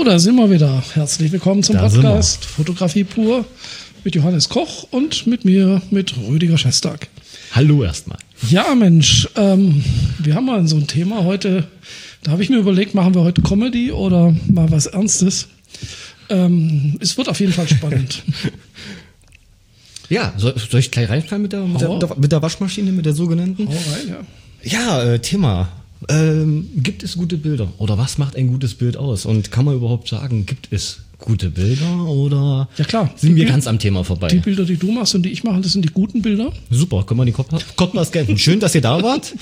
So, da sind wir wieder. Herzlich willkommen zum Da sind Podcast Fotografie pur mit Johannes Koch und mit mir, mit Rüdiger Schestag. Hallo erstmal. Ja, Mensch, wir haben mal so ein Thema heute. Da habe ich mir überlegt, machen wir heute Comedy oder mal was Ernstes? Es wird auf jeden Fall spannend. Ja, soll ich gleich reinfallen mit der Waschmaschine, mit der sogenannten? Hau rein, ja. Ja, Thema. Gibt es gute Bilder? Oder was macht ein gutes Bild aus? Und kann man überhaupt sagen, gibt es gute Bilder oder Ja, klar. sind wir ganz am Thema vorbei? Die Bilder, die du machst und die ich mache, das sind die guten Bilder. Super, können wir die Kopfmaß scannen. Schön, dass ihr da wart.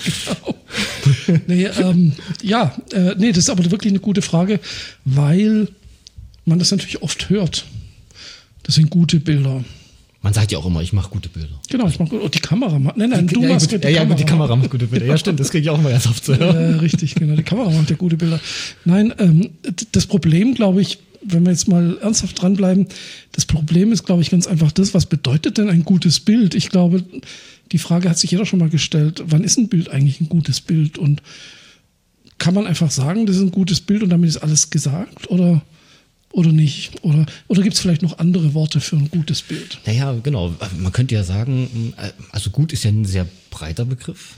Genau. Nee, das ist aber wirklich eine gute Frage, weil man das natürlich oft hört. Das sind gute Bilder. Man sagt ja auch immer, ich mache gute Bilder. Genau, ich mache gut. Und die Kamera macht. Nein, du Ja, machst gut, mit der Kamera. die Kamera macht gute Bilder. Ja, stimmt, das kriege ich auch mal ganz oft zu hören. Richtig, genau. Die Kamera macht ja gute Bilder. Nein, das Problem, glaube ich, wenn wir jetzt mal ernsthaft dranbleiben, das Problem ist, glaube ich, ganz einfach das, was bedeutet denn ein gutes Bild? Ich glaube, die Frage hat sich jeder schon mal gestellt. Wann ist ein Bild eigentlich ein gutes Bild? Und kann man einfach sagen, das ist ein gutes Bild und damit ist alles gesagt? Oder nicht? Oder gibt es vielleicht noch andere Worte für ein gutes Bild? Naja, genau. Man könnte ja sagen, also gut ist ja ein sehr breiter Begriff.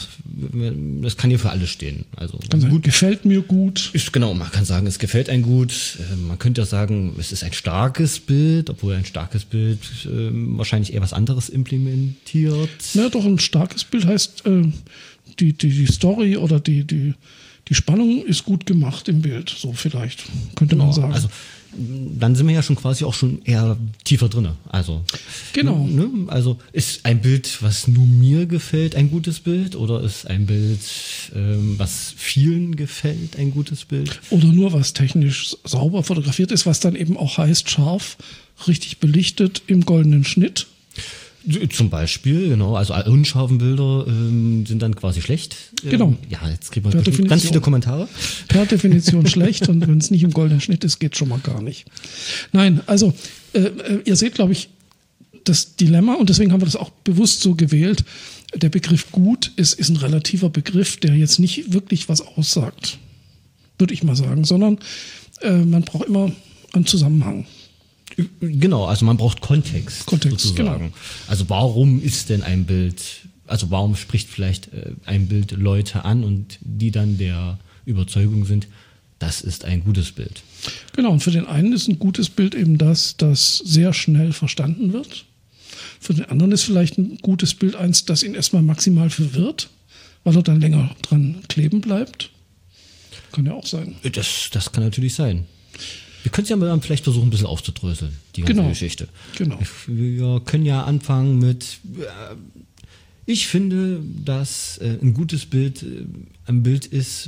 Das kann ja für alle stehen. Also Gut, gefällt mir gut. Genau, man kann sagen, es gefällt einem gut. Man könnte ja sagen, es ist ein starkes Bild, obwohl ein starkes Bild wahrscheinlich eher was anderes implementiert. Na doch, ein starkes Bild heißt, die Story oder die Spannung ist gut gemacht im Bild. So vielleicht, könnte man sagen. Also dann sind wir ja schon quasi auch schon eher tiefer drin. Also, genau. Ne? Also ist ein Bild, was nur mir gefällt, ein gutes Bild? Oder ist ein Bild, was vielen gefällt, ein gutes Bild? Oder nur was technisch sauber fotografiert ist, was dann eben auch heißt, scharf, richtig belichtet im goldenen Schnitt. Zum Beispiel, genau, also unscharfen Bilder sind dann quasi schlecht. Genau. Ja, jetzt kriegen wir ganz viele Kommentare. Per Definition schlecht und wenn es nicht im goldenen Schnitt ist, geht schon mal gar nicht. Nein, also ihr seht, glaube ich, das Dilemma und deswegen haben wir das auch bewusst so gewählt. Der Begriff gut ist ein relativer Begriff, der jetzt nicht wirklich was aussagt, würde ich mal sagen, sondern man braucht immer einen Zusammenhang. Genau, also man braucht Kontext sozusagen. Genau. Also warum ist denn ein Bild, also warum spricht vielleicht ein Bild Leute an und die dann der Überzeugung sind, das ist ein gutes Bild. Genau, und für den einen ist ein gutes Bild eben das sehr schnell verstanden wird. Für den anderen ist vielleicht ein gutes Bild eins, das ihn erstmal maximal verwirrt, weil er dann länger dran kleben bleibt. Kann ja auch sein. Das kann natürlich sein. Wir können es ja mal vielleicht versuchen, ein bisschen aufzudröseln, die ganze Geschichte. Genau. Wir können ja anfangen mit, ich finde, dass ein gutes Bild ein Bild ist,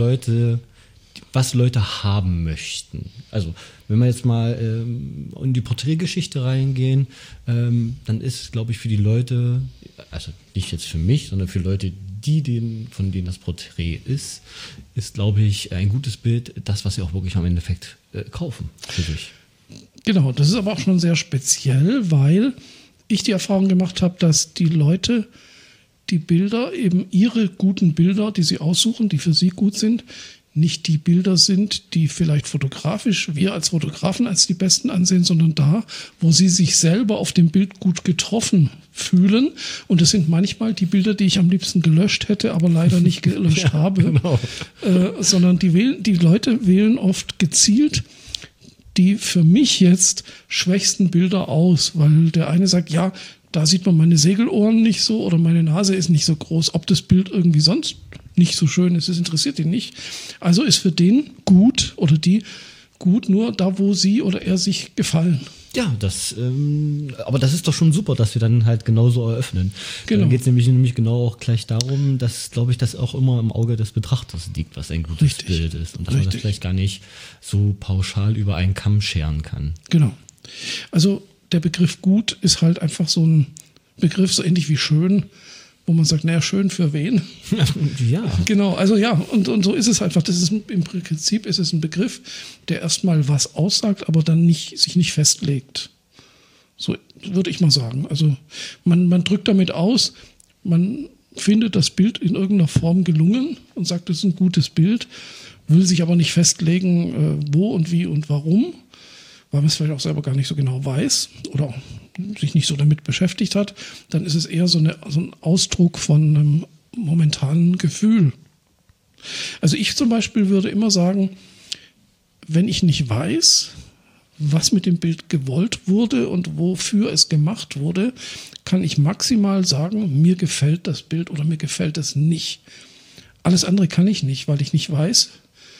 was Leute haben möchten. Also, wenn wir jetzt mal in die Porträtgeschichte reingehen, dann ist, glaube ich, für die Leute, also nicht jetzt für mich, sondern für Leute, von denen das Porträt ist, glaube ich, ein gutes Bild, das, was sie auch wirklich am Endeffekt kaufen für sich. Genau, das ist aber auch schon sehr speziell, weil ich die Erfahrung gemacht habe, dass die Leute die Bilder, eben ihre guten Bilder, die sie aussuchen, die für sie gut sind, nicht die Bilder sind, die vielleicht fotografisch wir als Fotografen als die besten ansehen, sondern da, wo sie sich selber auf dem Bild gut getroffen fühlen. Und das sind manchmal die Bilder, die ich am liebsten gelöscht hätte, aber leider nicht gelöscht habe. Genau. Sondern die Leute wählen oft gezielt die für mich jetzt schwächsten Bilder aus, weil der eine sagt, ja, da sieht man meine Segelohren nicht so oder meine Nase ist nicht so groß. Ob das Bild irgendwie sonst nicht so schön ist, das interessiert ihn nicht. Also ist für den gut oder die gut nur da, wo sie oder er sich gefallen. Ja, aber das ist doch schon super, dass wir dann halt genauso eröffnen. Genau. Dann geht es nämlich genau auch gleich darum, dass, glaube ich, das auch immer im Auge des Betrachters liegt, was ein gutes Bild ist. Und dass man das vielleicht gar nicht so pauschal über einen Kamm scheren kann. Genau. Also der Begriff gut ist halt einfach so ein Begriff, so ähnlich wie schön, wo man sagt, naja, schön für wen? Ja. Genau, also ja, und so ist es einfach. Im Prinzip ist es ein Begriff, der erstmal was aussagt, aber dann sich nicht festlegt. So würde ich mal sagen. Also man drückt damit aus, man findet das Bild in irgendeiner Form gelungen und sagt, es ist ein gutes Bild. will sich aber nicht festlegen, wo und wie und warum, weil man es vielleicht auch selber gar nicht so genau weiß oder sich nicht so damit beschäftigt hat, dann ist es eher so ein Ausdruck von einem momentanen Gefühl. Also ich zum Beispiel würde immer sagen, wenn ich nicht weiß, was mit dem Bild gewollt wurde und wofür es gemacht wurde, kann ich maximal sagen, mir gefällt das Bild oder mir gefällt es nicht. Alles andere kann ich nicht, weil ich nicht weiß,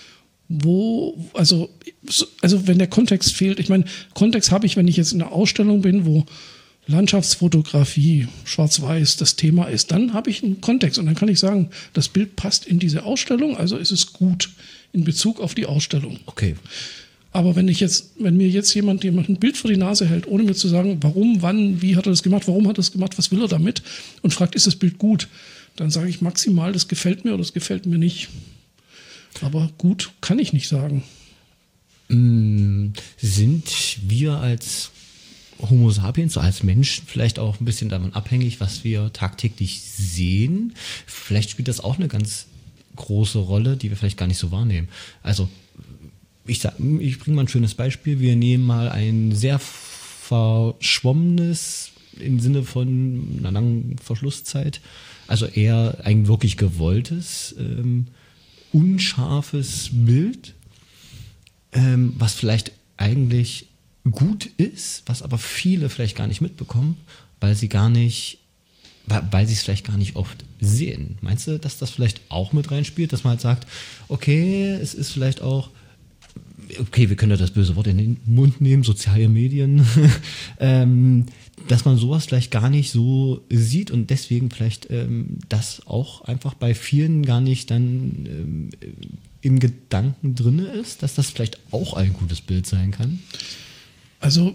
also wenn der Kontext fehlt. Ich meine, Kontext habe ich, wenn ich jetzt in einer Ausstellung bin, wo Landschaftsfotografie, Schwarz-Weiß das Thema ist, dann habe ich einen Kontext und dann kann ich sagen, das Bild passt in diese Ausstellung, also ist es gut in Bezug auf die Ausstellung. Okay. Aber wenn mir jetzt jemand ein Bild vor die Nase hält, ohne mir zu sagen, warum, wann, wie hat er das gemacht, warum hat er das gemacht, was will er damit und fragt, ist das Bild gut, dann sage ich maximal, das gefällt mir oder das gefällt mir nicht. Aber gut kann ich nicht sagen. Sind wir als Homo sapiens, so als Menschen, vielleicht auch ein bisschen davon abhängig, was wir tagtäglich sehen? Vielleicht spielt das auch eine ganz große Rolle, die wir vielleicht gar nicht so wahrnehmen. Also ich bringe mal ein schönes Beispiel. Wir nehmen mal ein sehr verschwommenes, im Sinne von einer langen Verschlusszeit, also eher ein wirklich gewolltes, unscharfes Bild, was vielleicht eigentlich gut ist, was aber viele vielleicht gar nicht mitbekommen, weil sie es vielleicht gar nicht oft sehen. Meinst du, dass das vielleicht auch mit reinspielt, dass man halt sagt, okay, es ist vielleicht auch, okay, wir können ja das böse Wort in den Mund nehmen, soziale Medien, dass man sowas vielleicht gar nicht so sieht und deswegen vielleicht das auch einfach bei vielen gar nicht dann im Gedanken drin ist, dass das vielleicht auch ein gutes Bild sein kann? Also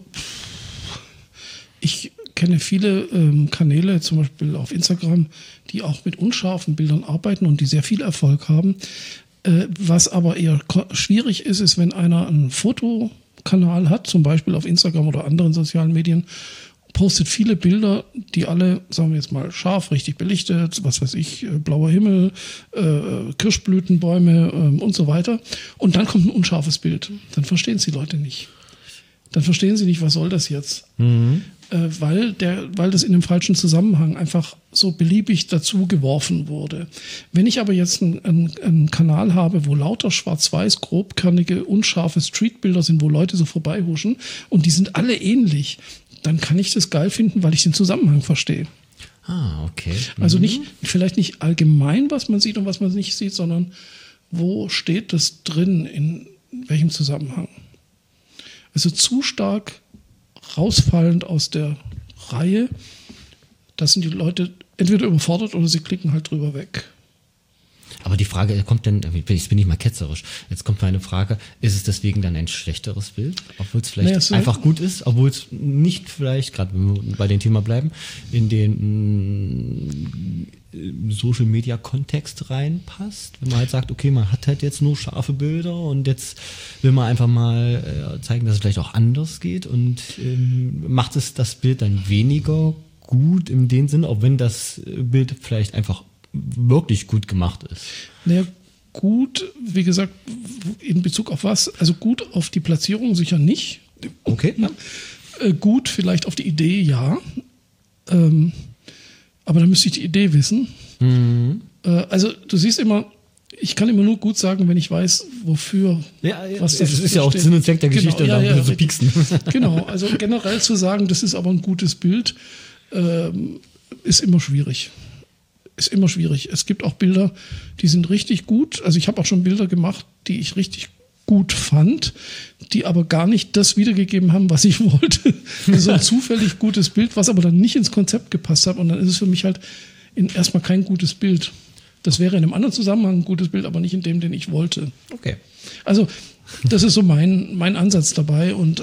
ich kenne viele Kanäle, zum Beispiel auf Instagram, die auch mit unscharfen Bildern arbeiten und die sehr viel Erfolg haben. Was aber eher schwierig ist, wenn einer einen Fotokanal hat, zum Beispiel auf Instagram oder anderen sozialen Medien, postet viele Bilder, die alle, sagen wir jetzt mal, scharf, richtig belichtet, was weiß ich, blauer Himmel, Kirschblütenbäume und so weiter. Und dann kommt ein unscharfes Bild. Dann verstehen es die Leute nicht. Dann verstehen sie nicht, was soll das jetzt? Weil das in dem falschen Zusammenhang einfach so beliebig dazu geworfen wurde. Wenn ich aber jetzt einen Kanal habe, wo lauter schwarz-weiß, grobkernige, unscharfe Streetbilder sind, wo Leute so vorbeihuschen und die sind alle ähnlich, dann kann ich das geil finden, weil ich den Zusammenhang verstehe. Ah, okay. Also vielleicht nicht allgemein, was man sieht und was man nicht sieht, sondern wo steht das drin, in welchem Zusammenhang. Also zu stark rausfallend aus der Reihe, da sind die Leute entweder überfordert oder sie klicken halt drüber weg. Aber die Frage kommt dann, jetzt bin ich mal ketzerisch, jetzt kommt meine Frage, ist es deswegen dann ein schlechteres Bild? Obwohl es vielleicht einfach gut ist, obwohl es nicht vielleicht, gerade wenn wir bei dem Thema bleiben, in den Social-Media-Kontext reinpasst, wenn man halt sagt, okay, man hat halt jetzt nur scharfe Bilder und jetzt will man einfach mal zeigen, dass es vielleicht auch anders geht und macht es das Bild dann weniger gut in dem Sinne, auch wenn das Bild vielleicht einfach wirklich gut gemacht ist. Naja, gut, wie gesagt, in Bezug auf was? Also gut auf die Platzierung sicher nicht. Okay. Ja. Gut vielleicht auf die Idee, ja. Aber dann müsste ich die Idee wissen. Also du siehst immer, ich kann immer nur gut sagen, wenn ich weiß, wofür was das ist ja auch Sinn und Zweck der Geschichte, genau, da so pieksen. Genau, also generell zu sagen, das ist aber ein gutes Bild, ist immer schwierig. Ist immer schwierig. Es gibt auch Bilder, die sind richtig gut. Also ich habe auch schon Bilder gemacht, die ich richtig gut fand, die aber gar nicht das wiedergegeben haben, was ich wollte. So ein zufällig gutes Bild, was aber dann nicht ins Konzept gepasst hat. Und dann ist es für mich halt erstmal kein gutes Bild. Das wäre in einem anderen Zusammenhang ein gutes Bild, aber nicht in dem, den ich wollte. Okay. Also das ist so mein Ansatz dabei. Und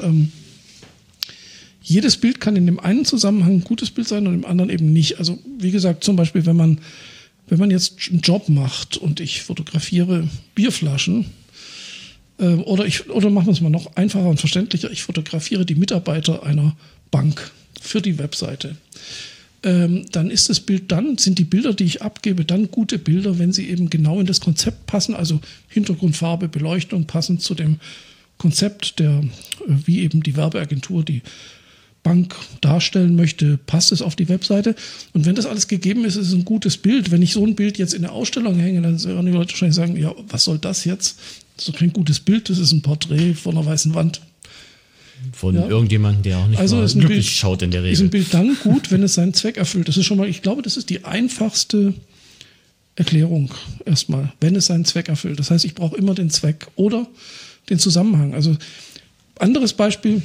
jedes Bild kann in dem einen Zusammenhang ein gutes Bild sein und im anderen eben nicht. Also wie gesagt, zum Beispiel, wenn man jetzt einen Job macht und ich fotografiere Bierflaschen, oder machen wir es mal noch einfacher und verständlicher, ich fotografiere die Mitarbeiter einer Bank für die Webseite. dann ist das Bild sind die Bilder, die ich abgebe, dann gute Bilder, wenn sie eben genau in das Konzept passen, also Hintergrundfarbe, Beleuchtung passend zu dem Konzept, wie eben die Werbeagentur die Bank darstellen möchte, passt es auf die Webseite. Und wenn das alles gegeben ist, ist es ein gutes Bild. Wenn ich so ein Bild jetzt in der Ausstellung hänge, dann werden die Leute wahrscheinlich sagen, ja, was soll das jetzt? Das ist doch kein gutes Bild, das ist ein Porträt vor einer weißen Wand. Von irgendjemandem, der auch nicht mal glücklich schaut in der Regel. Ist ein Bild dann gut, wenn es seinen Zweck erfüllt. Das ist schon mal, ich glaube, das ist die einfachste Erklärung erstmal, wenn es seinen Zweck erfüllt. Das heißt, ich brauche immer den Zweck oder den Zusammenhang. Also anderes Beispiel,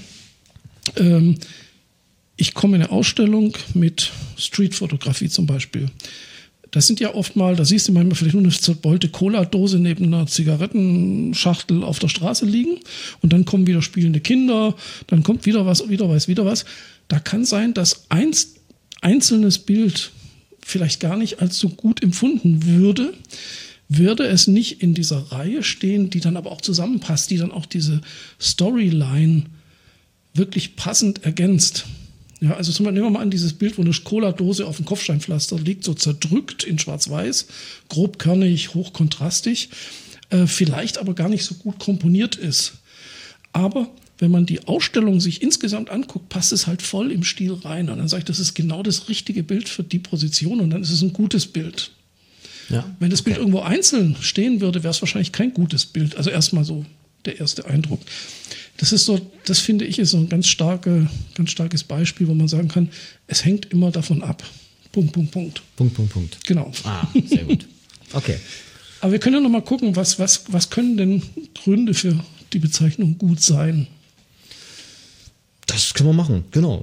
ich komme in eine Ausstellung mit Streetfotografie zum Beispiel. Das sind ja oft mal, da siehst du manchmal vielleicht nur eine zerbeulte Cola-Dose neben einer Zigarettenschachtel auf der Straße liegen und dann kommen wieder spielende Kinder, dann kommt wieder was. Da kann sein, dass ein einzelnes Bild vielleicht gar nicht als so gut empfunden würde es nicht in dieser Reihe stehen, die dann aber auch zusammenpasst, die dann auch diese Storyline wirklich passend ergänzt. Ja, also zum Beispiel nehmen wir mal an, dieses Bild, wo eine Cola-Dose auf dem Kopfsteinpflaster liegt, so zerdrückt in schwarz-weiß, grobkörnig, hochkontrastig, vielleicht aber gar nicht so gut komponiert ist. Aber wenn man die Ausstellung sich insgesamt anguckt, passt es halt voll im Stil rein. Und dann sage ich, das ist genau das richtige Bild für die Position und dann ist es ein gutes Bild. Ja, wenn das Bild irgendwo einzeln stehen würde, wäre es wahrscheinlich kein gutes Bild. Also erstmal so der erste Eindruck. Das finde ich ist so ein ganz starkes Beispiel, wo man sagen kann, es hängt immer davon ab. Punkt. Genau. Sehr gut. Okay. Aber wir können ja noch mal gucken, was können denn Gründe für die Bezeichnung gut sein? Das können wir machen, genau.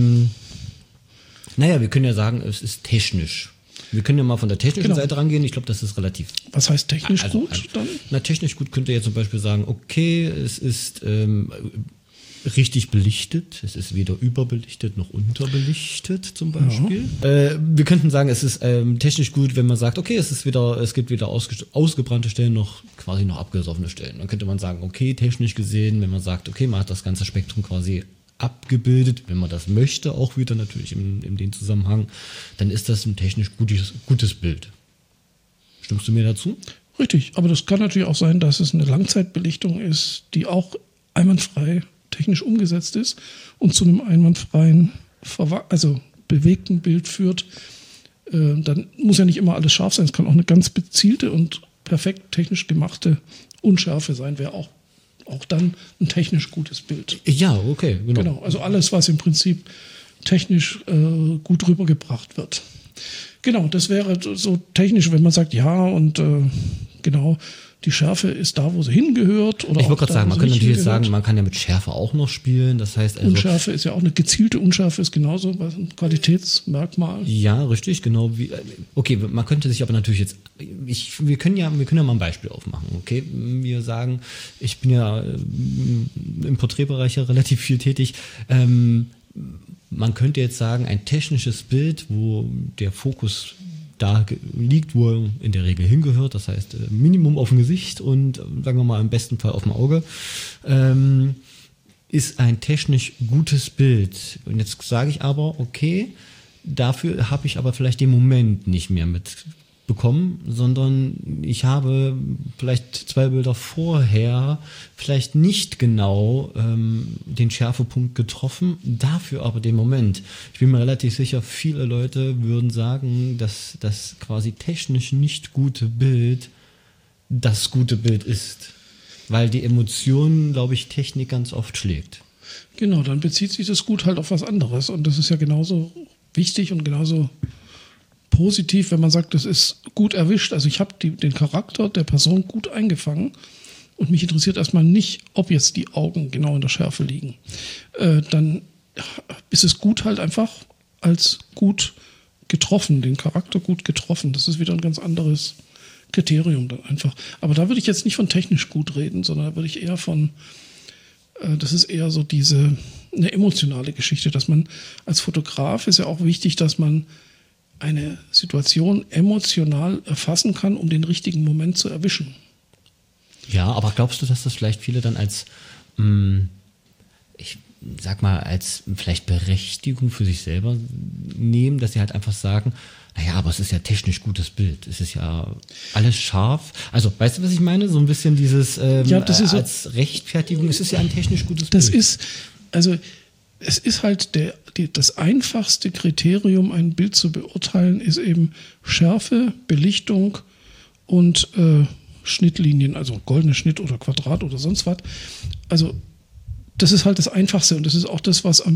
Wir können ja sagen, es ist technisch. Wir können ja mal von der technischen Seite rangehen. Ich glaube, das ist relativ... Was heißt technisch gut dann? Technisch gut könnte ihr zum Beispiel sagen, okay, es ist richtig belichtet. Es ist weder überbelichtet noch unterbelichtet zum Beispiel. Ja. Wir könnten sagen, es ist technisch gut, wenn man sagt, okay, es gibt weder ausgebrannte Stellen noch quasi noch abgesoffene Stellen. Dann könnte man sagen, okay, technisch gesehen, wenn man sagt, okay, man hat das ganze Spektrum quasi abgebildet, wenn man das möchte, auch wieder natürlich in dem Zusammenhang, dann ist das ein technisch gutes Bild. Stimmst du mir dazu? Richtig, aber das kann natürlich auch sein, dass es eine Langzeitbelichtung ist, die auch einwandfrei technisch umgesetzt ist und zu einem einwandfreien, bewegten Bild führt. Dann muss ja nicht immer alles scharf sein, es kann auch eine ganz bezielte und perfekt technisch gemachte Unschärfe sein, wäre auch dann ein technisch gutes Bild. Ja, okay, genau. Also alles, was im Prinzip technisch gut rübergebracht wird. Genau, das wäre so technisch, wenn man sagt, ja, und genau, die Schärfe ist da, wo sie hingehört. Oder ich wollte gerade sagen, man könnte natürlich sagen, man kann ja mit Schärfe auch noch spielen. Das heißt also, Unschärfe ist ja auch eine gezielte Unschärfe, ist genauso ein Qualitätsmerkmal. Ja, richtig, genau. Okay, man könnte sich aber natürlich jetzt, wir können ja mal ein Beispiel aufmachen. Okay, wir sagen, ich bin ja im Porträtbereich ja relativ viel tätig. Man könnte jetzt sagen, ein technisches Bild, wo der Fokus da liegt, wo er in der Regel hingehört, das heißt Minimum auf dem Gesicht und sagen wir mal im besten Fall auf dem Auge, ist ein technisch gutes Bild. Und jetzt sage ich aber, okay, dafür habe ich aber vielleicht den Moment nicht mehr mitbekommen, sondern ich habe vielleicht 2 Bilder vorher vielleicht nicht genau den Schärfepunkt getroffen, dafür aber den Moment. Ich bin mir relativ sicher, viele Leute würden sagen, dass das quasi technisch nicht gute Bild das gute Bild ist, weil die Emotion, glaube ich, Technik ganz oft schlägt. Genau, dann bezieht sich das Gut halt auf was anderes und das ist ja genauso wichtig und genauso positiv, wenn man sagt, das ist gut erwischt. Also ich habe den Charakter der Person gut eingefangen und mich interessiert erstmal nicht, ob jetzt die Augen genau in der Schärfe liegen. Dann ist es gut halt einfach als gut getroffen, den Charakter gut getroffen. Das ist wieder ein ganz anderes Kriterium dann einfach. Aber da würde ich jetzt nicht von technisch gut reden, sondern da würde ich eher das ist eher so eine emotionale Geschichte, dass man als Fotograf ist ja auch wichtig, dass man eine Situation emotional erfassen kann, um den richtigen Moment zu erwischen. sag mal, als vielleicht Berechtigung für sich selber nehmen, dass sie halt einfach sagen, naja, aber es ist ja technisch gutes Bild. Es ist ja alles scharf. Also, weißt du, was ich meine? So ein bisschen dieses das ist als Rechtfertigung, es ist ja ein technisch gutes das Bild. Es ist halt das einfachste Kriterium, ein Bild zu beurteilen, ist eben Schärfe, Belichtung und Schnittlinien, also goldene Schnitt oder Quadrat oder sonst was. Also das ist halt das Einfachste und das ist auch das, was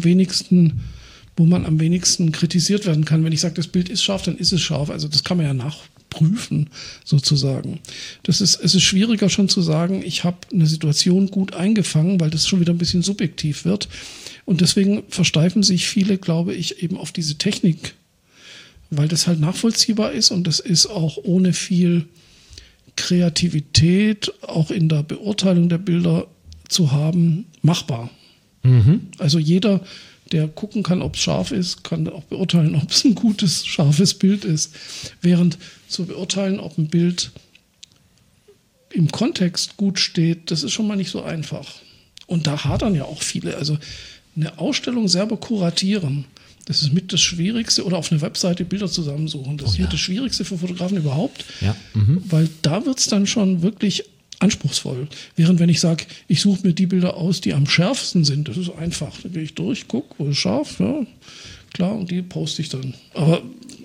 wo man am wenigsten kritisiert werden kann. Wenn ich sage, das Bild ist scharf, dann ist es scharf. Also das kann man ja nachprüfen sozusagen. Es ist schwieriger schon zu sagen, ich habe eine Situation gut eingefangen, weil das schon wieder ein bisschen subjektiv wird. Und deswegen versteifen sich viele, glaube ich, eben auf diese Technik, weil das halt nachvollziehbar ist und das ist auch ohne viel Kreativität, auch in der Beurteilung der Bilder zu haben, machbar. Also jeder, der gucken kann, ob es scharf ist, kann auch beurteilen, ob es ein gutes, scharfes Bild ist. Während zu beurteilen, ob ein Bild im Kontext gut steht, das ist schon mal nicht so einfach. Und da hadern ja auch viele. Also eine Ausstellung selber kuratieren, das ist mit das Schwierigste, oder auf einer Webseite Bilder zusammensuchen. Das ist mit das Schwierigste für Fotografen überhaupt, weil da wird es dann schon wirklich anspruchsvoll. Während wenn ich sage, ich suche mir die Bilder aus, die am schärfsten sind, das ist einfach. Da gehe ich durch, gucke, wo ist scharf, ja, klar, und die poste ich dann. Aber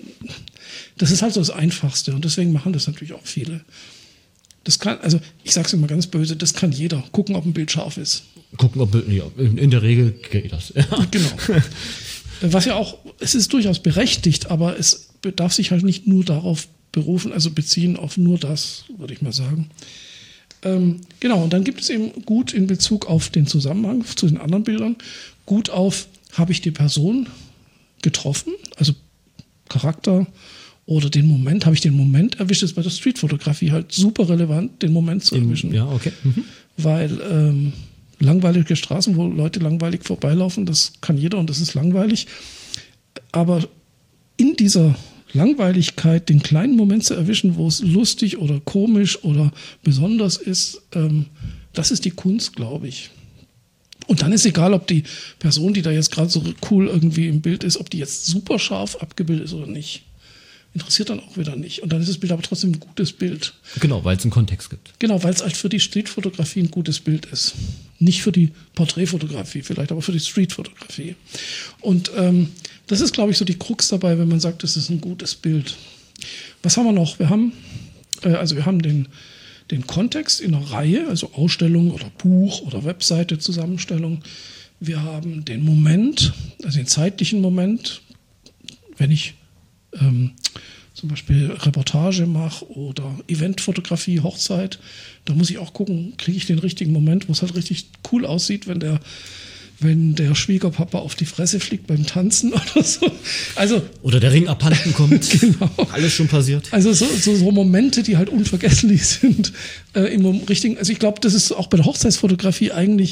das ist halt so das Einfachste und deswegen machen das natürlich auch viele. Das kann, also ich sage es immer ganz böse, das kann jeder. Gucken, ob ein Bild scharf ist. Gucken, ob ja, in der Regel geht das. Ja. Genau. Was ja auch, es ist durchaus berechtigt, aber es darf sich halt nicht nur darauf berufen, also beziehen auf nur das, würde ich mal sagen. Genau, und dann gibt es eben gut in Bezug auf den Zusammenhang zu den anderen Bildern, gut auf, habe ich die Person getroffen, also Charakter oder den Moment, habe ich den Moment erwischt, das ist bei der Streetfotografie halt super relevant, den Moment zu erwischen. Ja, okay. Weil langweilige Straßen, wo Leute langweilig vorbeilaufen, das kann jeder und das ist langweilig. Aber in dieser Langweiligkeit, den kleinen Moment zu erwischen, wo es lustig oder komisch oder besonders ist, das ist die Kunst, glaube ich. Und dann ist egal, ob die Person, die da jetzt gerade so cool irgendwie im Bild ist, ob die jetzt super scharf abgebildet ist oder nicht. Interessiert dann auch wieder nicht. Und dann ist das Bild aber trotzdem ein gutes Bild. Genau, weil es einen Kontext gibt. Genau, weil es halt für die Streetfotografie ein gutes Bild ist. Nicht für die Porträtfotografie vielleicht, aber für die Streetfotografie. Und das ist, glaube ich, so die Krux dabei, wenn man sagt, das ist ein gutes Bild. Was haben wir noch? Wir haben den Kontext in einer Reihe, also Ausstellung oder Buch oder Webseite, Zusammenstellung. Wir haben den Moment, also den zeitlichen Moment, wenn ich zum Beispiel Reportage mache oder Eventfotografie, Hochzeit, da muss ich auch gucken, kriege ich den richtigen Moment, wo es halt richtig cool aussieht, wenn der Schwiegerpapa auf die Fresse fliegt beim Tanzen oder so. Also, oder der Ring abhanden kommt. Genau. Alles schon passiert. Also so Momente, die halt unvergesslich sind. Im richtigen, also ich glaube, das ist auch bei der Hochzeitsfotografie eigentlich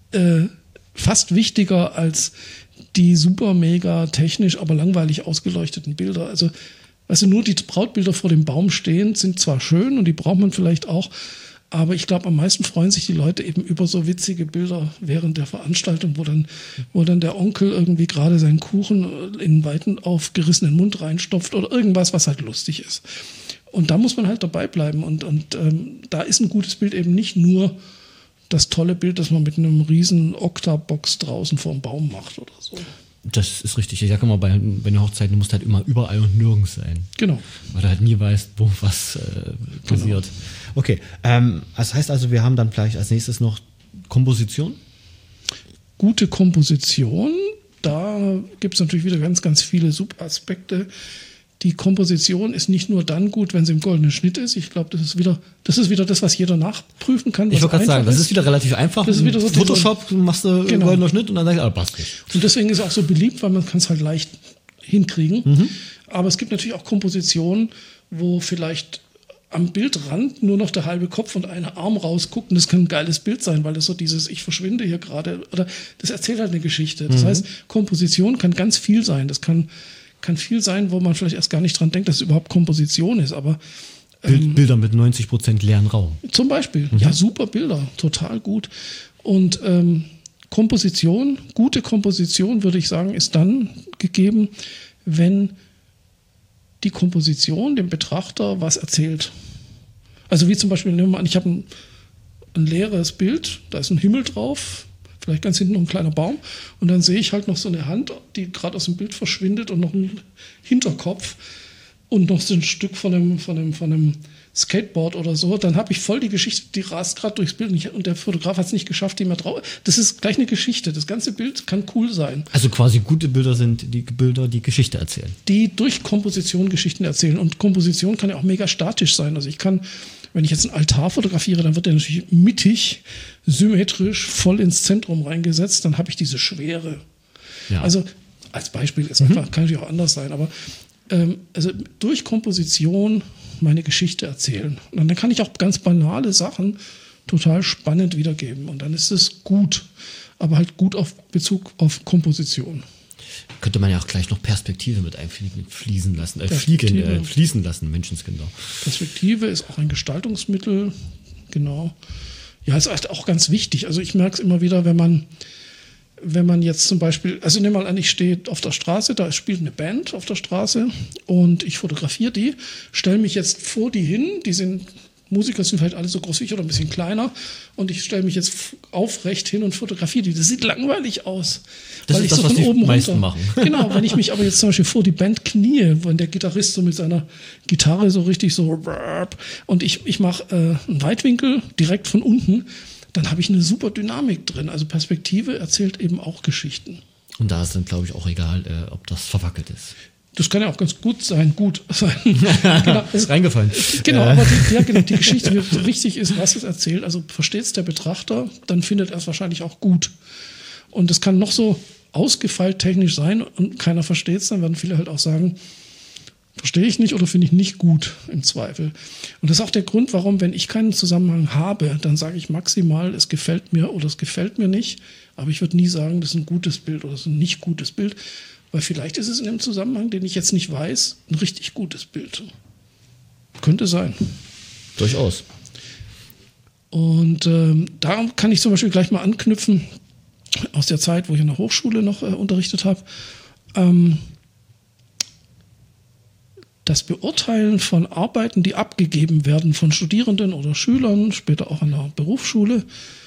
fast wichtiger als die super mega technisch, aber langweilig ausgeleuchteten Bilder. Also nur die Brautbilder vor dem Baum stehen, sind zwar schön und die braucht man vielleicht auch, aber ich glaube, am meisten freuen sich die Leute eben über so witzige Bilder während der Veranstaltung, wo dann der Onkel irgendwie gerade seinen Kuchen in einen weiten aufgerissenen Mund reinstopft oder irgendwas, was halt lustig ist. Und da muss man halt dabei bleiben und da ist ein gutes Bild eben nicht nur das tolle Bild, das man mit einem riesen Octabox draußen vorm Baum macht oder so. Das ist richtig. Ich sage immer, bei einer Hochzeit, du musst halt immer überall und nirgends sein. Genau. Weil du halt nie weißt, wo was passiert. Genau. Okay, das heißt also, wir haben dann vielleicht als nächstes noch Komposition? Gute Komposition, da gibt es natürlich wieder ganz, ganz viele Subaspekte. Die Komposition ist nicht nur dann gut, wenn sie im goldenen Schnitt ist. Ich glaube, das ist wieder das, was jeder nachprüfen kann. Ich wollte gerade sagen, das ist wieder relativ einfach. Das ist wieder so Photoshop, machst du einen goldenen Schnitt und dann sagst du, passt nicht. Und deswegen ist es auch so beliebt, weil man kann es halt leicht hinkriegen. Aber es gibt natürlich auch Kompositionen, wo vielleicht am Bildrand nur noch der halbe Kopf und ein Arm rausguckt und das kann ein geiles Bild sein, weil das so dieses, ich verschwinde hier gerade, oder das erzählt halt eine Geschichte. Das heißt, Komposition kann ganz viel sein. Das kann viel sein, wo man vielleicht erst gar nicht dran denkt, dass es überhaupt Komposition ist, aber Bilder mit 90% leeren Raum. Zum Beispiel, ja, super Bilder, total gut. Und Gute Komposition, würde ich sagen, ist dann gegeben, wenn die Komposition dem Betrachter was erzählt. Also wie zum Beispiel, nehmen wir mal an, ich habe ein leeres Bild, da ist ein Himmel drauf, vielleicht ganz hinten noch ein kleiner Baum und dann sehe ich halt noch so eine Hand, die gerade aus dem Bild verschwindet und noch ein Hinterkopf und noch so ein Stück von einem Skateboard oder so, dann habe ich voll die Geschichte, die rast gerade durchs Bild und der Fotograf hat es nicht geschafft, die mehr drauf. Das ist gleich eine Geschichte. Das ganze Bild kann cool sein. Also quasi gute Bilder sind die Bilder, die Geschichte erzählen. Die durch Komposition Geschichten erzählen. Und Komposition kann ja auch mega statisch sein. Also ich kann, wenn ich jetzt einen Altar fotografiere, dann wird der natürlich mittig, symmetrisch, voll ins Zentrum reingesetzt. Dann habe ich diese Schwere. Ja. Also als Beispiel ist einfach, kann natürlich auch anders sein, aber also durch Komposition meine Geschichte erzählen. Und dann kann ich auch ganz banale Sachen total spannend wiedergeben. Und dann ist es gut, aber halt gut auf Bezug auf Komposition. Könnte man ja auch gleich noch Perspektive mit einfließen lassen, fließen lassen, Menschenskinder. Perspektive ist auch ein Gestaltungsmittel, genau. Ja, ist auch ganz wichtig. Also ich merke es immer wieder, wenn man jetzt zum Beispiel, also nehmen wir mal an, ich stehe auf der Straße, da spielt eine Band auf der Straße und ich fotografiere die, stelle mich jetzt vor die hin, Musiker sind vielleicht alle so groß wie ich oder ein bisschen kleiner und ich stelle mich jetzt aufrecht hin und fotografiere die. Das sieht langweilig aus. Das ist das, was die meisten machen. Genau, wenn ich mich aber jetzt zum Beispiel vor die Band knie, wenn der Gitarrist so mit seiner Gitarre so richtig so und ich mache einen Weitwinkel direkt von unten, dann habe ich eine super Dynamik drin. Also Perspektive erzählt eben auch Geschichten. Und da ist dann, glaube ich, auch egal, ob das verwackelt ist. Das kann ja auch ganz gut sein. Genau, ist reingefallen. Genau, aber die Geschichte, wie wichtig ist, was es erzählt. Also versteht es der Betrachter, dann findet er es wahrscheinlich auch gut. Und das kann noch so ausgefeilt technisch sein und keiner versteht es, dann werden viele halt auch sagen, verstehe ich nicht oder finde ich nicht gut im Zweifel. Und das ist auch der Grund, warum, wenn ich keinen Zusammenhang habe, dann sage ich maximal, es gefällt mir oder es gefällt mir nicht. Aber ich würde nie sagen, das ist ein gutes Bild oder das ist ein nicht gutes Bild. Weil vielleicht ist es in dem Zusammenhang, den ich jetzt nicht weiß, ein richtig gutes Bild. Könnte sein. Durchaus. Und da kann ich zum Beispiel gleich mal anknüpfen, aus der Zeit, wo ich in der Hochschule noch unterrichtet habe. Das Beurteilen von Arbeiten, die abgegeben werden von Studierenden oder Schülern, später auch an der Berufsschule,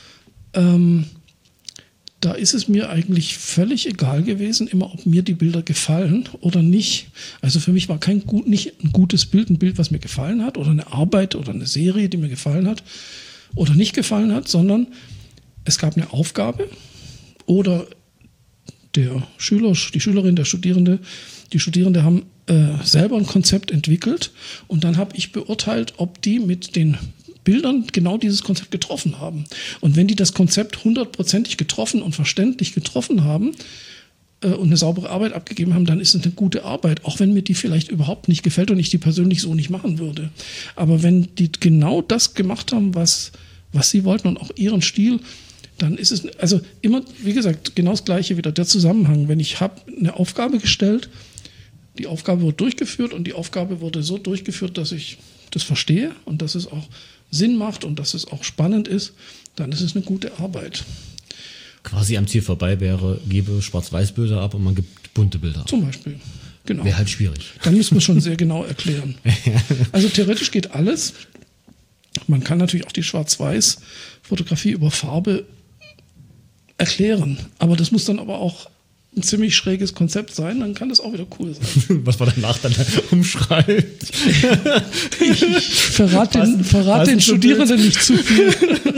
da ist es mir eigentlich völlig egal gewesen, immer ob mir die Bilder gefallen oder nicht. Also für mich war nicht ein gutes Bild, ein Bild, was mir gefallen hat oder eine Arbeit oder eine Serie, die mir gefallen hat oder nicht gefallen hat, sondern es gab eine Aufgabe oder der Schüler, die Schülerin, der Studierende, die Studierende haben selber ein Konzept entwickelt und dann habe ich beurteilt, ob die mit den Bildern genau dieses Konzept getroffen haben. Und wenn die das Konzept 100%ig getroffen und verständlich getroffen haben und eine saubere Arbeit abgegeben haben, dann ist es eine gute Arbeit, auch wenn mir die vielleicht überhaupt nicht gefällt und ich die persönlich so nicht machen würde. Aber wenn die genau das gemacht haben, was sie wollten und auch ihren Stil, dann ist es, also immer, wie gesagt, genau das Gleiche wieder, der Zusammenhang. Wenn ich habe eine Aufgabe gestellt, die Aufgabe wurde durchgeführt und die Aufgabe wurde so durchgeführt, dass ich das verstehe und dass es auch Sinn macht und dass es auch spannend ist, dann ist es eine gute Arbeit. Quasi am Ziel vorbei gebe Schwarz-Weiß-Bilder ab und man gibt bunte Bilder ab. Zum Beispiel, genau. Wäre halt schwierig. Dann müssen wir es schon sehr genau erklären. Also theoretisch geht alles. Man kann natürlich auch die Schwarz-Weiß-Fotografie über Farbe erklären, aber das muss dann aber auch ein ziemlich schräges Konzept sein, dann kann das auch wieder cool sein. Was man danach dann umschreibt. Ich verrate den Studierenden nicht zu viel.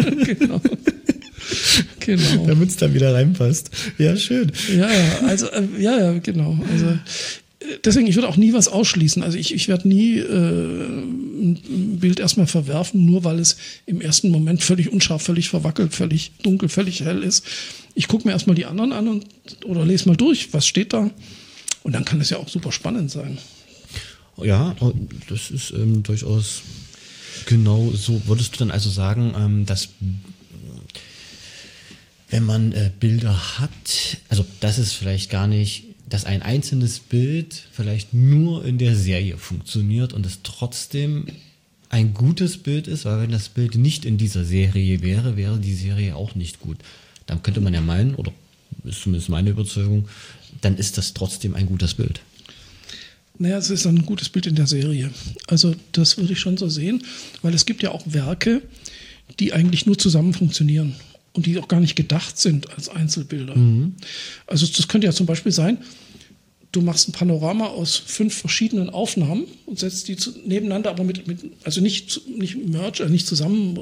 Genau. Damit es da wieder reinpasst. Ja, schön. Ja, genau. Also deswegen, ich würde auch nie was ausschließen. Also ich werde nie ein Bild erstmal verwerfen, nur weil es im ersten Moment völlig unscharf, völlig verwackelt, völlig dunkel, völlig hell ist. Ich gucke mir erstmal die anderen an oder lese mal durch, was steht da. Und dann kann es ja auch super spannend sein. Ja, das ist durchaus genau so. Würdest du dann also sagen, dass wenn man Bilder hat, also das ist vielleicht gar nicht, dass ein einzelnes Bild vielleicht nur in der Serie funktioniert und es trotzdem ein gutes Bild ist, weil wenn das Bild nicht in dieser Serie wäre, wäre die Serie auch nicht gut. dann könnte man ja meinen, oder ist zumindest meine Überzeugung, dann ist das trotzdem ein gutes Bild. Naja, es ist ein gutes Bild in der Serie. Also das würde ich schon so sehen, weil es gibt ja auch Werke, die eigentlich nur zusammen funktionieren und die auch gar nicht gedacht sind als Einzelbilder. Also das könnte ja zum Beispiel sein, du machst ein Panorama aus 5 verschiedenen Aufnahmen und setzt die nebeneinander, aber also nicht merge, nicht zusammen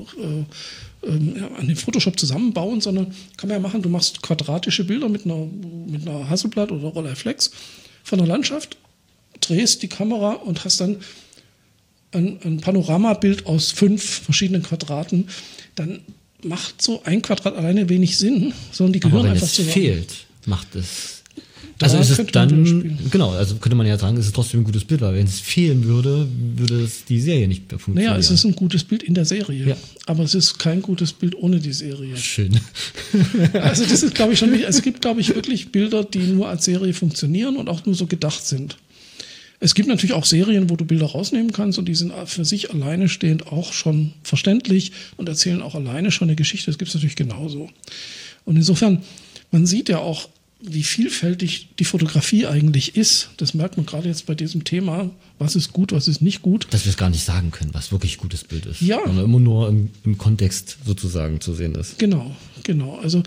an den Photoshop zusammenbauen, sondern kann man ja machen, du machst quadratische Bilder mit einer Hasselblad oder Rolleiflex von der Landschaft, drehst die Kamera und hast dann ein Panoramabild aus 5 verschiedenen Quadraten. Dann macht so ein Quadrat alleine wenig Sinn, sondern die gehören einfach zusammen. Aber wenn es fehlt, macht es... Also ist es dann, genau, also könnte man ja sagen, es ist trotzdem ein gutes Bild, weil wenn es fehlen würde, würde es die Serie nicht mehr funktionieren. Naja, es ist ein gutes Bild in der Serie, ja. Aber es ist kein gutes Bild ohne die Serie. Schön. Also das ist, glaube ich, schon nicht, es gibt, glaube ich, wirklich Bilder, die nur als Serie funktionieren und auch nur so gedacht sind. Es gibt natürlich auch Serien, wo du Bilder rausnehmen kannst und die sind für sich alleine stehend auch schon verständlich und erzählen auch alleine schon eine Geschichte. Das gibt es natürlich genauso. Und insofern, man sieht ja auch, wie vielfältig die Fotografie eigentlich ist. Das merkt man gerade jetzt bei diesem Thema. Was ist gut, was ist nicht gut. Dass wir es gar nicht sagen können, was wirklich gutes Bild ist. Ja. Sondern immer nur im Kontext sozusagen zu sehen ist. Genau. Also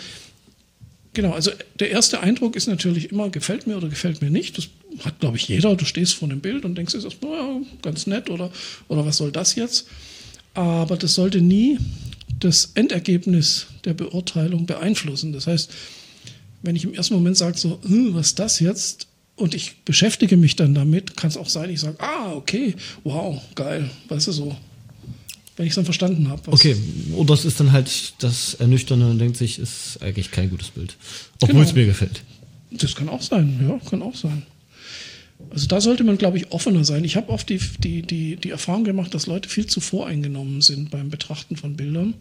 der erste Eindruck ist natürlich immer, gefällt mir oder gefällt mir nicht. Das hat, glaube ich, jeder. Du stehst vor einem Bild und denkst jetzt erstmal, ja, ganz nett oder was soll das jetzt? Aber das sollte nie das Endergebnis der Beurteilung beeinflussen. Das heißt, wenn ich im ersten Moment sage, so, was ist das jetzt? Und ich beschäftige mich dann damit, kann es auch sein, ich sage, okay, wow, geil, weißt du so. Wenn ich es dann verstanden habe. Okay, oder es ist dann halt das Ernüchternde und denkt sich, ist eigentlich kein gutes Bild. Obwohl es mir gefällt. Das kann auch sein, ja, kann auch sein. Also da sollte man, glaube ich, offener sein. Ich habe oft die Erfahrung gemacht, dass Leute viel zu voreingenommen sind beim Betrachten von Bildern.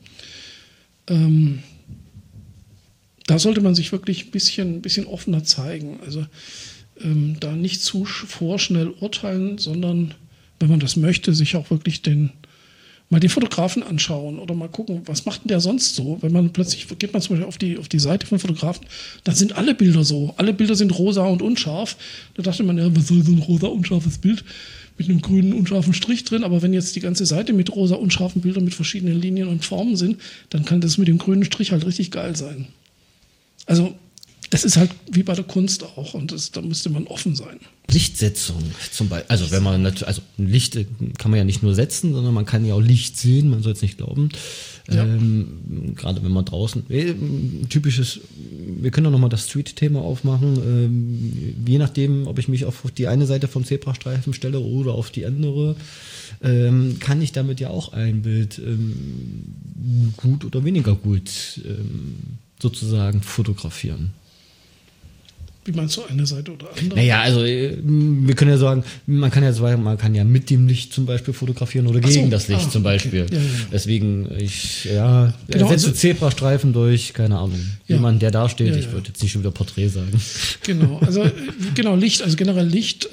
Da sollte man sich wirklich ein bisschen offener zeigen. Also da nicht zu vorschnell urteilen, sondern, wenn man das möchte, sich auch wirklich mal den Fotografen anschauen oder mal gucken, was macht denn der sonst so? Wenn man plötzlich, geht man zum Beispiel auf die Seite von Fotografen, dann sind alle Bilder so. Alle Bilder sind rosa und unscharf. Da dachte man, ja, was soll so ein rosa unscharfes Bild mit einem grünen unscharfen Strich drin? Aber wenn jetzt die ganze Seite mit rosa unscharfen Bildern mit verschiedenen Linien und Formen sind, dann kann das mit dem grünen Strich halt richtig geil sein. Also das ist halt wie bei der Kunst auch und da müsste man offen sein. Lichtsetzung zum Beispiel, also wenn man also Licht kann man ja nicht nur setzen, sondern man kann ja auch Licht sehen, man soll es nicht glauben. Ja. Gerade wenn man draußen, typisches, wir können auch nochmal das Street-Thema aufmachen, je nachdem, ob ich mich auf die eine Seite vom Zebrastreifen stelle oder auf die andere, kann ich damit ja auch ein Bild gut oder weniger gut sozusagen fotografieren. Wie meinst du, eine Seite oder andere? Naja, also wir können ja sagen, man kann ja mit dem Licht zum Beispiel fotografieren oder gegen das Licht zum Beispiel. Okay. Ja. Deswegen, genau, setze also, Zebrastreifen durch, keine Ahnung. Jemand, der da steht, Ja. Ich würde jetzt nicht schon wieder Porträt sagen. Genau, also Licht, also generell Licht.